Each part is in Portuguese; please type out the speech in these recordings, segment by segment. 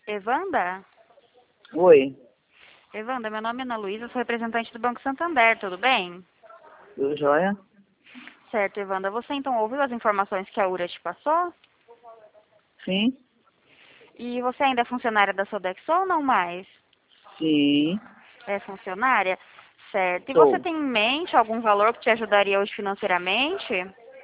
Evanda? Oi, Evanda, meu nome é Ana Luísa, sou representante do Banco Santander, tudo bem? tudo jóia? Certo, Evanda. Você então ouviu as informações que a URA te passou? Sim, E você ainda é funcionária da Sodexo ou não mais? sim, É funcionária? Certo. E você sou. tem em mente algum valor que te ajudaria hoje financeiramente?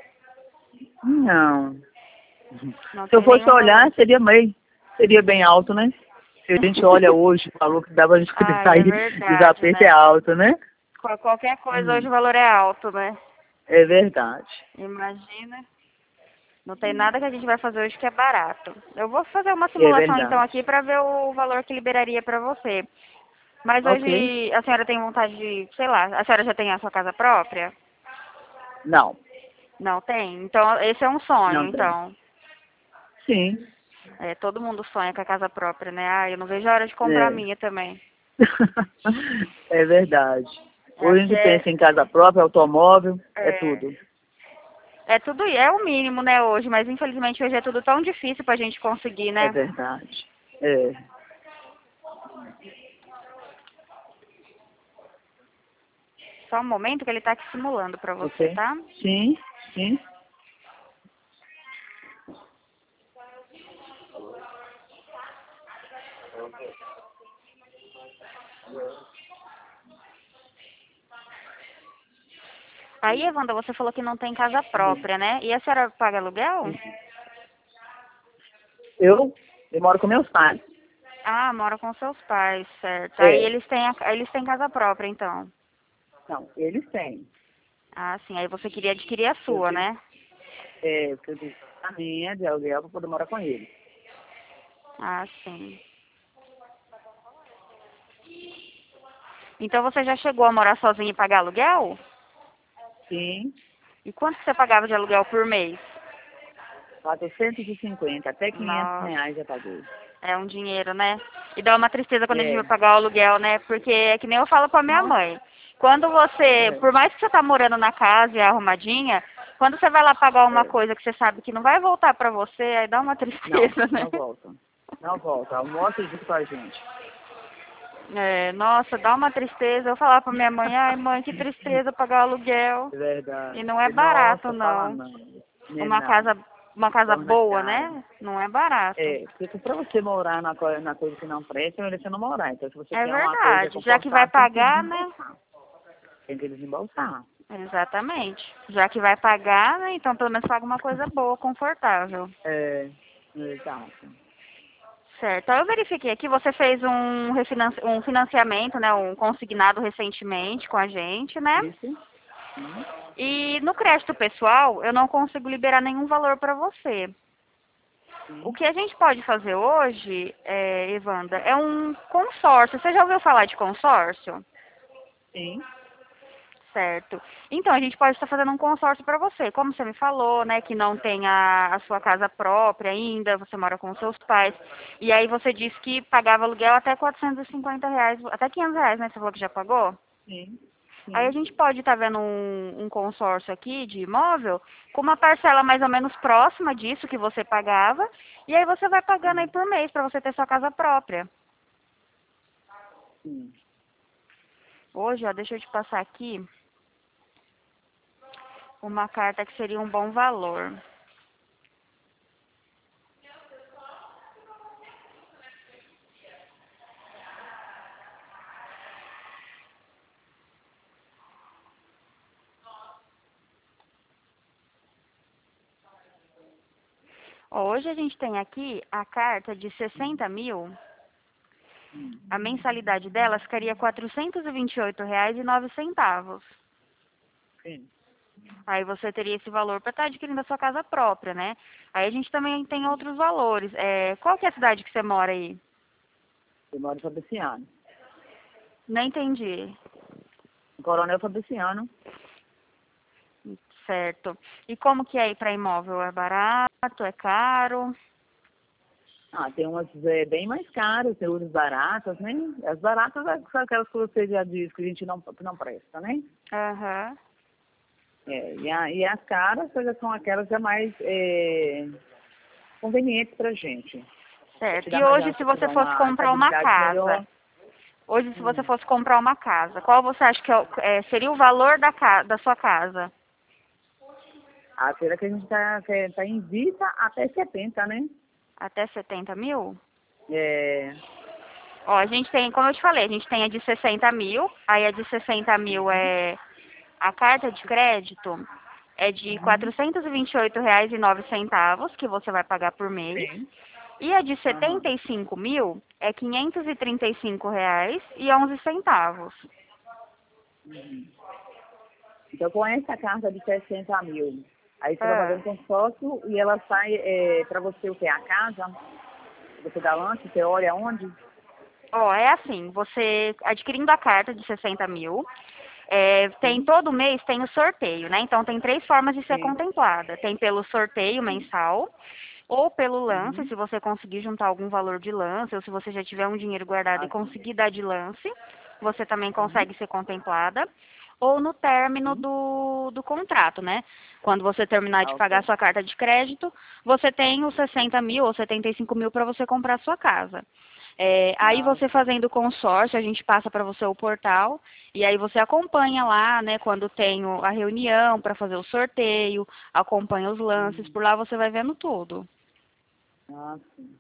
Não. Não Se eu tem fosse nenhum olhar, valor. seria bem alto, né? Se a gente olha hoje, o valor que dá pra gente poder Ah, é sair dos verdade, apertos é né? alto, né? Qualquer coisa hoje Hum, o valor é alto, né? é verdade. Imagina. Não tem nada que a gente vai fazer hoje que é barato. Eu vou fazer uma É simulação então verdade. aqui para ver o valor que liberaria para você. Mas Ok. hoje a senhora tem vontade de, sei lá, a senhora já tem a sua casa própria? Não, Não tem? Então esse é um sonho, não tem. então. Sim, É, todo mundo sonha com a casa própria, né? Ah, eu não vejo a hora de comprar a é. minha também. É verdade. É Hoje a porque gente pensa em casa própria, automóvel, é é, tudo. é tudo, é o mínimo, né, hoje, mas infelizmente hoje é tudo tão difícil pra gente conseguir, É né? verdade. É. Só um momento que ele tá aqui simulando pra você, Ok? tá? Sim, sim. Aí, Evanda, você falou que não tem casa própria, né? E a senhora paga aluguel? Eu moro com meus pais. Ah, mora com seus pais, certo. Aí É. eles têm casa própria, então. Não, eles têm. Ah, sim. Aí você queria adquirir a Eu sua, tive, né? porque eu tive a minha de aluguel para poder morar com eles. Ah, sim. Então você já chegou a morar sozinha e pagar aluguel? Sim, E quanto que você pagava de aluguel por mês? 450 até 500 Nossa, reais já paguei. é um dinheiro, né? E dá uma tristeza quando a gente vai É. pagar o aluguel, né? Porque é que nem eu falo com a minha Nossa, mãe. Quando você, é, por mais que você tá morando na casa e é arrumadinha, quando você vai lá pagar uma é. coisa que você sabe que não vai voltar pra você, aí dá uma Não, tristeza, né? não volta. Não volta. Almoça junto com a gente. É, nossa, dá uma tristeza. Eu falar pra minha mãe, ai mãe, que tristeza pagar o aluguel. É E verdade. não é barato, Nossa, fala não. não. Né, Uma não. casa, uma casa Torna boa, caro. né? Não é barato. É, porque pra você morar na coisa que não presta, é melhor você não morar. Então, se você É quer uma coisa verdade. Já que vai confortável, tem que pagar, né? desembolsar. Tem que desembolsar. Exatamente. Já que vai pagar, né? Então pelo menos paga uma coisa boa, confortável. É, exato. Certo. Então, eu verifiquei aqui, você fez um financiamento, né? Um consignado recentemente com a gente, né? Isso? Sim, E no crédito pessoal, eu não consigo liberar nenhum valor para você. O sim, que a gente pode fazer hoje, Evanda, é um consórcio. Você já ouviu falar de consórcio? sim. Certo. Então, a gente pode estar fazendo um consórcio para você. Como você me falou, né, que não tem a sua casa própria ainda, você mora com os seus pais. E aí você disse que pagava aluguel até R$ 450, até R$ 500, né? Você falou que já pagou? Sim, Aí a sim. gente pode estar vendo um consórcio aqui de imóvel com uma parcela mais ou menos próxima disso que você pagava. E aí você vai pagando aí Sim, por mês para você ter sua casa própria. sim. Hoje, ó, deixa eu te passar aqui uma carta que seria um bom valor. Ó, hoje a gente tem aqui a carta de 60 mil, a mensalidade dela ficaria R$ 428,09. Sim. Aí você teria esse valor para estar adquirindo a sua casa própria, né? Aí a gente também tem outros valores. Qual que é a cidade que você mora aí? Eu moro em Fabriciano. Não entendi. Coronel Fabriciano. Certo. E como que é aí para imóvel? É barato? É caro? Ah, tem umas bem mais caras, tem outras baratas, né? As baratas são aquelas que você já disse que a gente que não presta, né? Aham. É, e as caras são aquelas já mais convenientes pra gente. Pra Certo. te dar E hoje, se você fosse comprar uma estabilidade melhor. casa, hoje, se você fosse comprar uma casa, qual você acha que seria o valor da sua casa? A feira que a gente tá em vista até 70, né? Até 70 mil? É, Ó, a gente tem, como eu te falei, a gente tem a de 60 mil, aí a de 60 mil é a carta de crédito é de R$ 428,09 que você vai pagar por mês. sim. E a de Aham. 75 mil é R$ 535,11. Então, com essa carta de 60 mil, aí você vai Ah. fazer um consórcio e ela sai para você o quê? A casa? Você dá lanche, você olha onde? Ó, é assim, você adquirindo a carta de 60 mil, tem todo mês tem o sorteio, né? Então tem 3 formas de ser Sim. contemplada. Tem pelo sorteio mensal, ou pelo lance, Uhum. se você conseguir juntar algum valor de lance, ou se você já tiver um dinheiro guardado e Assim. conseguir dar de lance, você também Uhum. consegue ser contemplada. Ou no término Sim. do contrato, né? Quando você terminar de Ah, pagar a ok. sua carta de crédito, você tem os 60 mil ou 75 mil para você comprar a sua casa. Aí Ah, você fazendo o consórcio, a gente passa para você o portal e aí você acompanha lá, né, quando tem a reunião para fazer o sorteio, acompanha os lances, por lá você vai vendo tudo. sim.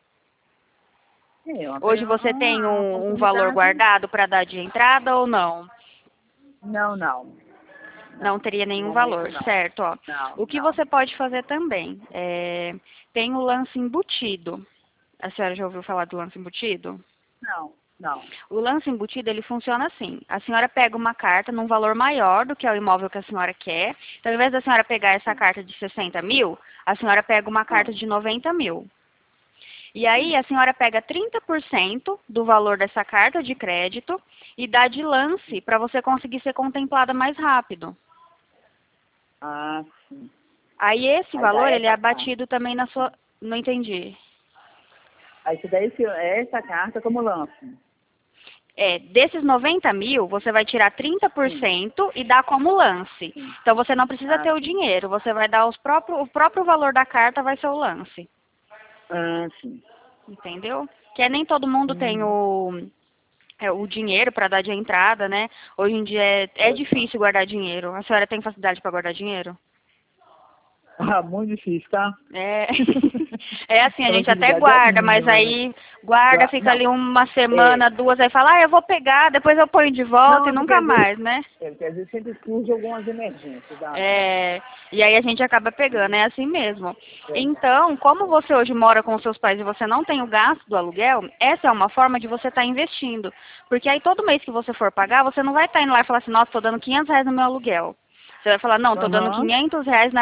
É Hoje você tem uma um valor oportunidade. guardado para dar de entrada ou não? Não, não. Não Não. teria No nenhum momento, valor, não. certo? Ó. Não, O que não. você pode fazer também, tem o lance embutido. A senhora já ouviu falar do lance embutido? Não, não. O lance embutido, ele funciona assim. A senhora pega uma carta num valor maior do que é o imóvel que a senhora quer. Então, ao invés da senhora pegar essa carta de 60 mil, a senhora pega uma Ah, carta de 90 mil. E aí, sim. a senhora pega 30% do valor dessa carta de crédito e dá de lance para você conseguir ser contemplada mais rápido. Ah, sim. Aí, esse Aí dá valor, ele é essa carta. abatido também na sua... Não entendi. Aí você dá essa carta como lance. Desses 90 mil, você vai tirar Sim. 30% e dar como lance. Sim. Então, você não precisa Ah, ter o sim. dinheiro, você vai dar o próprio valor da carta vai ser o lance. Ah, sim. Entendeu? Que nem todo mundo tem Hum. o dinheiro para dar de entrada, né? Hoje em dia é Pois tá. difícil guardar dinheiro. A senhora tem facilidade para guardar dinheiro? Ah, muito difícil, tá? É, é assim, a A gente até facilidade é guarda, mas mínima, né? aí guarda, fica Não, ali uma é, semana, duas, aí fala, eu vou pegar, depois eu ponho de volta não, e é porque nunca mais, né? às vezes sempre surge algumas emergências, sabe? E aí a gente acaba pegando, é assim mesmo. Verdade. Então, como você hoje mora com seus pais e você não tem o gasto do aluguel, essa é uma forma de você estar investindo. Porque aí todo mês que você for pagar, você não vai estar indo lá e falar assim, nossa, estou dando R$ 500 no meu aluguel. Você vai falar, não, estou dando Aham. R$ 500